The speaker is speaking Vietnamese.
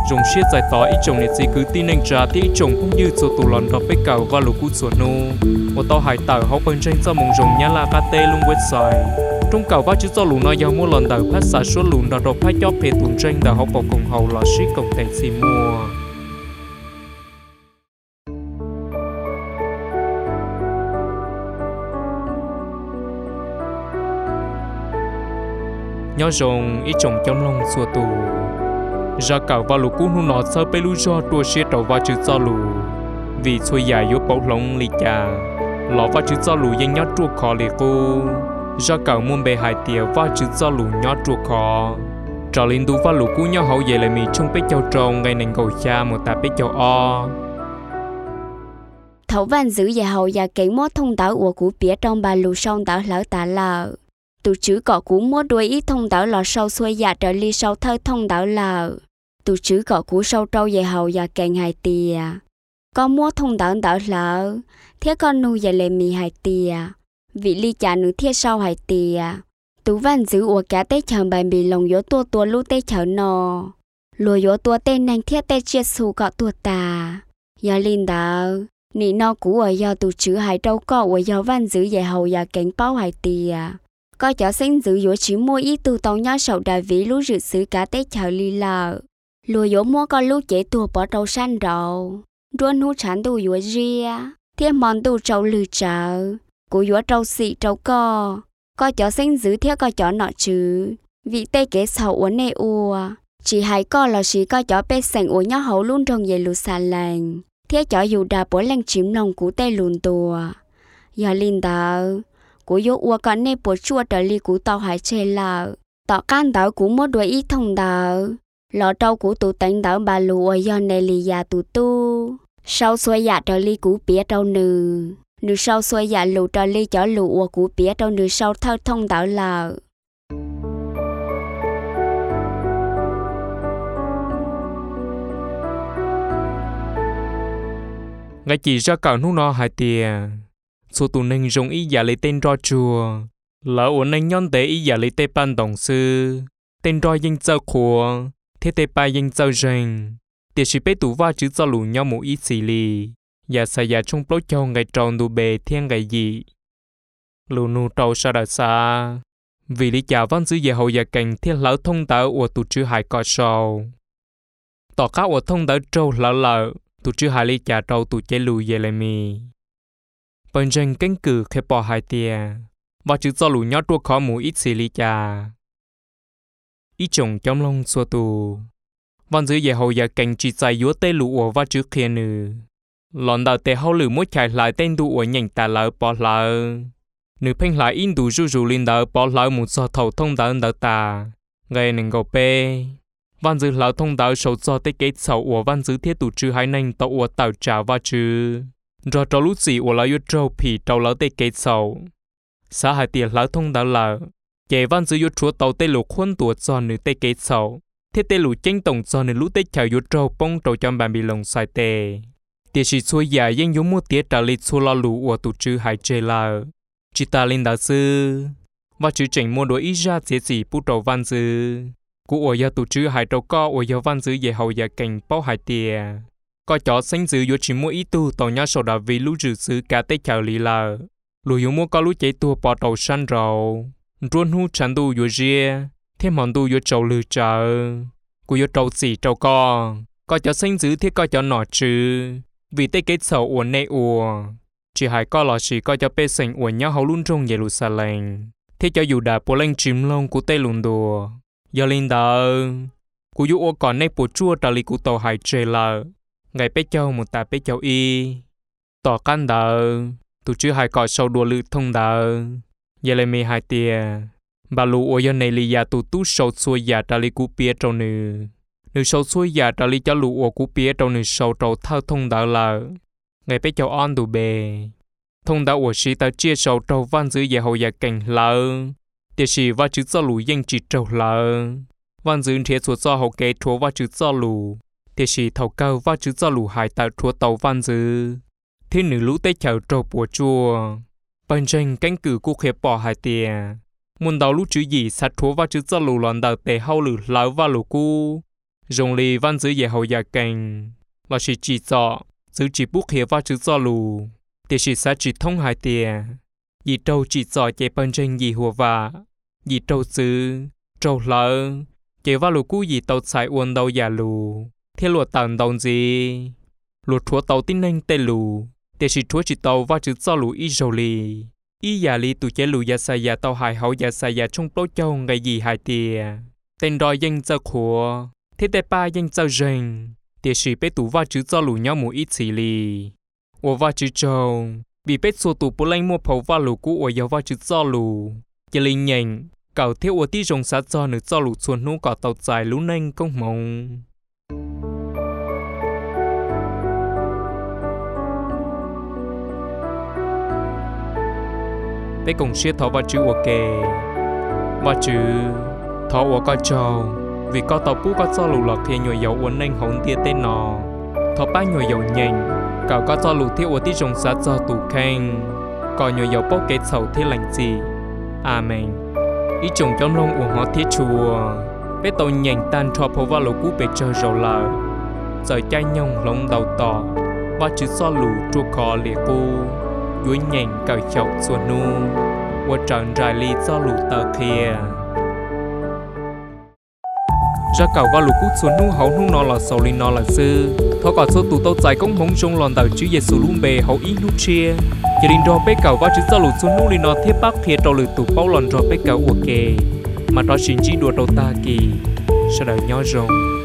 rồng xiết giải tỏ ít chồng này chỉ cứ tin anh trả thì ít chồng cũng như chỗ tụ lòn đọc bế cầu và lục cút sổ nô một tàu hải tàu họ bên trên cho mong rồng nhá là cà tê luôn website trong cầu ba chữ cho lũ nói giao mua lần đầu phát xả số lũ đọc phát cho phê tuần trên đầu họ bỏ cùng hầu là ship cộng thành xì mua nhớ rồng ít chồng trong lòng xua tù ra cầu và lũ cú nó sơ bê lũ cho tua xe đầu và chữ cho lũ vì xuôi dài yếu bảo lông lì chà lọ và chữ cho lũ danh nhớ chua khó lì cô ra cầu muôn bề hải tiề và chữ cho lũ nhớ chua khó trò linh tu và lũ cú nhớ hậu về lại mình trong bếp châu tròn ngày nền cầu cha một tà bếp châu o thấu văn giữ về hậu và kỹ mót thông tảo của cú bía trong bà lũ sông tảo lỡ tả lờ tụ chữ cọ cú mót đuôi ít thông tảo lò sâu xuôi dạ trở ly sâu thơ thông tảo lờ tụ chữ cọ cú sâu trâu về hậu và kèn hải tiề con mót thông tảo tảo lờ thế con nu về lại mì hải tiề vị ly chả nữ thiết sau hải tiề tú văn giữ của cá tết chờ bài bị lòng gió tua lú tết chờ nò lùa gió tua tên nành thiết tết chia sù cọ tua tà giờ linh đạo nị no cũ ở giờ tụ chữ hải trâu cọ ở giờ văn giữ về hậu và cánh bao hải tiề coi chó sinh giữ gió chỉ mua ít tu tông nhớ sầu đại vĩ lú rượu xứ cá tết chờ ly lờ lùa gió mua con lú chế tua bỏ trâu xanh rầu ruôn hú chán tu gió ria thiết mòn tu trâu lư chờ của gió trâu xị trâu co coi chó sinh giữ thiết coi chó nọ chứ vị tây kế sầu uốn nê ua chỉ hai co là chỉ coi chó bê sành uốn nhớ hậu luôn trong về lù xà lành thiết chó dù đà bố lành chìm lòng cú tây lùn tùa giờ linh đạo cú gió ua con nê bố chua trở ly cú tàu hải chê lợ tọ can đạo cú mua đuổi ít thông đạo lọ trâu cú tụ tánh đạo bà lùa do nê lì già tụ tu sau xuôi dạ trở ly cú bía trâu nừ nửa sau xuôi dạ lù trò ly chó lù của bía trong nửa sau thơ thông đạo lờ ngay chỉ ra cầu nút nó hai tia số tụ nên dùng ý giả lấy tên ro chùa lỡ uốn nên nhon tế ý giả lấy tên ban đồng sư tên ro danh châu khua thế tên ba danh châu rình để chỉ biết tụ va chữ cho lù nhau một ít xì lì và xài giả trong bố châu ngày tròn đu bề thiên ngày gì lù nụ trâu sa đà xa vì lý giả văn giữ về hậu giả cảnh thiên lão thông táo của tụ chữ hải cọ sầu tỏ các của thông táo trâu lỡ tụ chữ hải lý giả trâu tụ chế lù về lại mì bên trên cánh cử khép bỏ hai tia và chữ cho lù nhót đua khó mù ít xì lý giả ít chồng trong lông xua tù văn giữ về hậu giả cảnh chỉ dài yếu tê lù và chữ kia nữ lòn đầu tê hậu lử mỗi chạy lại tên đủ ở nhành tà lỡ bỏ lỡ nữ phanh lại in đủ ru linh đỡ bỏ lỡ một số thầu thông đỡ đỡ tà ngày nâng gầu bê văn dư lỡ thông đỡ sầu cho tê kết sầu của văn dư thiết tụ trừ hai nành tàu của tàu trả và trừ rồi trâu lút gì của lỡ yếu trâu phì trâu lỡ tê kết sầu xã hai tiền lỡ thông đỡ lỡ kể văn dư yếu chúa tàu tê lục khuôn tuột cho nữ tê kết sầu thiết tê lục tranh tổng cho nữ lút tê chào yếu trâu bông trâu trong bàn bị lồng xoài tê để chỉ xuôi giả danh giống một tiết trả lịch xua lo lũ của tụ trừ hải chê là chỉ ta lên đạo sư và chữ chỉnh mua đối ý ra chế chỉ bút đầu văn dư của ở tụ trừ hải đầu co ở văn dư về hậu giả cảnh bao hải tiề coi chó xanh dư yếu chỉ mua ý tu tàu nhá sầu đà vì lũ trừ sư cả tết chào lì là lũ yếu mua có lũ chế tua bỏ đầu săn rầu ruôn hu chán tu yếu ria thêm món tu yếu trâu lư chờ của yếu trâu xỉ trâu co coi chó xanh dư thiết coi chó nọ trừ vì tê kết sầu uốn nê ua chỉ hai co lò chỉ coi cho bê sành uốn nhau hậu luôn trong Jerusalem thế cho dù đã bố lên chìm lông của tê lùn đùa giờ linh đờ của dù ô còn nê bố chua trả lý của tàu hải trề lờ ngày bê châu một tà bê châu y tỏ căn đờ tụ chứ hai cọ sâu đùa lự thông đờ giờ lên mê hai tia bà lù ô giờ này lì ya tụ tú sâu xuôi ya trả lý của bia trâu nữ nữ sâu xuôi ya trả lý cho lù ô của bia trâu nữ sâu trâu thao thông đờ lờ ngày bê châu on đủ bề thông đạo của sĩ ta chia sầu trâu văn giữ về hậu giả cảnh lỡ để sĩ và chữ cho lù danh chỉ trâu lỡ văn giữ thiệt số cho hậu kế chúa và chữ cho lù để sĩ thầu cao và chữ cho lù hải tạo chúa tàu văn giữ thế nữ lũ tê chào trâu bùa chua bên trên cánh cử của khép bỏ hải tìa muốn đầu lũ chữ gì sát chúa và chữ cho lù loạn đạo tê hậu lử lỡ và lù cu dùng lì văn giữ về hậu nhà cảnh là chỉ cho giữ chỉ bút hiệu và chữ cho lù thì chỉ sẽ chỉ thông hai tiền gì trâu chỉ cho chạy bên trên gì hùa và gì trâu xứ trâu lỡ chạy vào lù cú gì tàu xài uốn đầu nhà lù thế lùa tàn đồng gì lùa chúa tàu tin nhanh tê lù thì chỉ chúa chỉ tàu và chữ cho lù ít rồi lì ý nhà lì tụi chế lù nhà xài nhà tàu hải hậu nhà xài nhà trong bố châu ngày gì hai tiền tên đòi danh cho khổ thế tại ba danh cho rình thì chỉ biết tụ va chữ cho lù nhau một ít xì lì ở va chữ trâu bị biết số tụ bố lanh mua phẩu va lù cũ ở giàu va chữ cho lù chỉ linh nhện cào theo ở tí rồng sát cho nữ cho lù xuân nô cào tàu dài lú nanh công mộng bé cùng xếp thọ va chữ ok va chữ thọ ở coi trâu vì có tàu bút có cho lù lọt thì nhồi dầu uốn nanh hỗn tia tên nọ thọ ba nhồi dầu nhanh cậu có cho lù theo ở tí rồng sát cho tụ khen còn nhồi dầu bốc kết sầu thế lành gì amen ý chồng trong lông uổng họ thiết chùa bé tàu nhanh tan cho phô vào lù cú bể chờ rầu lờ giờ chai nhông lông đầu tỏ và chữ so lù chua khó lìa cu duỗi nhanh cào chọc xuân nu và tròn rải ly do lù tờ kia ra cầu vào lũ cút xuống nu hậu nu nọ là sầu li nọ là sư thọ còn số tụ tàu dài công mong trong lòn tàu chữ Giêsu luôn bề hậu ý nu chia gia đình đo bé cầu vào chữ do lũ xuống nu li nọ thiết bắc kia trâu lử tụ bao lòn đo bé cầu ok mà đó xin chỉ đùa đầu ta kỳ sau đó nhỏ rồng